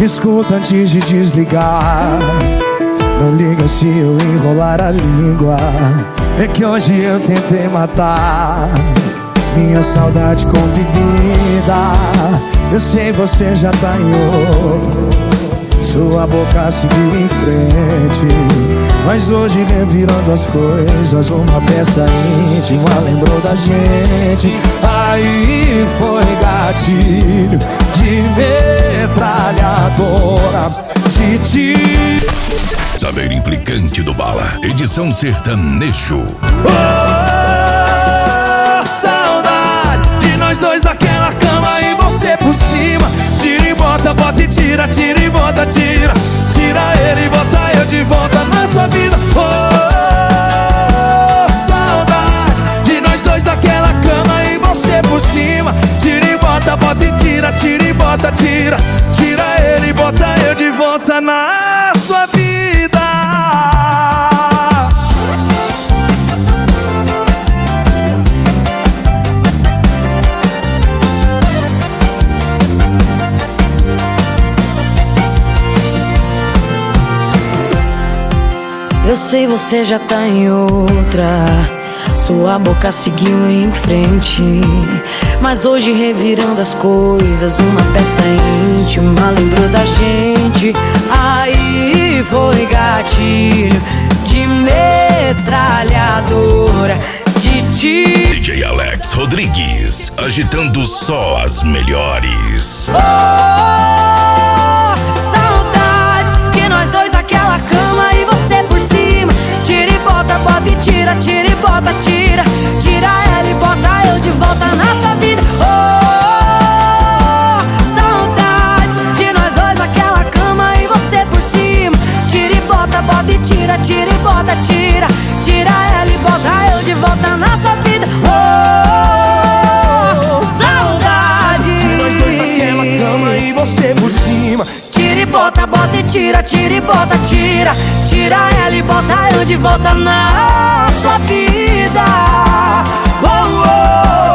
Escuta antes de desligar. Não liga se eu enrolar a língua. É que hoje eu tentei matar minha saudade com bebida. Eu sei você já tá em outro, sua boca seguiu em frente. Mas hoje revirando as coisas, uma peça íntima lembrou da gente. Aí foi gatilho de metralhadora de ti. Saber implicante do Bala, edição sertanejo. Oh, saudade de nós dois naquela cama e você por cima. Tira e bota, bota e tira, tira e bota, tira. Tira ele e bota eu de volta na sua vida. Oh, saudade de nós dois naquela cama e você por cima. Tira e bota, bota e tira, tira e bota, tira. Tira ele e bota eu de volta na sua vida. Eu sei você já tá em outra, sua boca seguiu em frente. Mas hoje revirando as coisas, uma peça íntima lembrou da gente. Aí foi gatilho de metralhadora de ti. DJ Alex Rodrigues, agitando só as melhores. Oh, saudade de nós dois naquela cama e você por cima. Tira e bota, bota e tira, tira e bota, tira. Tira ela e bota eu de volta na sua vida. Oh, saudade de nós dois naquela cama e você por cima. Tira e bota, bota e tira, tira e bota, tira. Tira ela e bota eu de volta na sua vida. Oh, saudade de nós dois naquela cama e você por cima. Tira e bota, bota e tira, tira e bota, tira. Tira ela e bota eu de volta na sua vida. Oh, oh.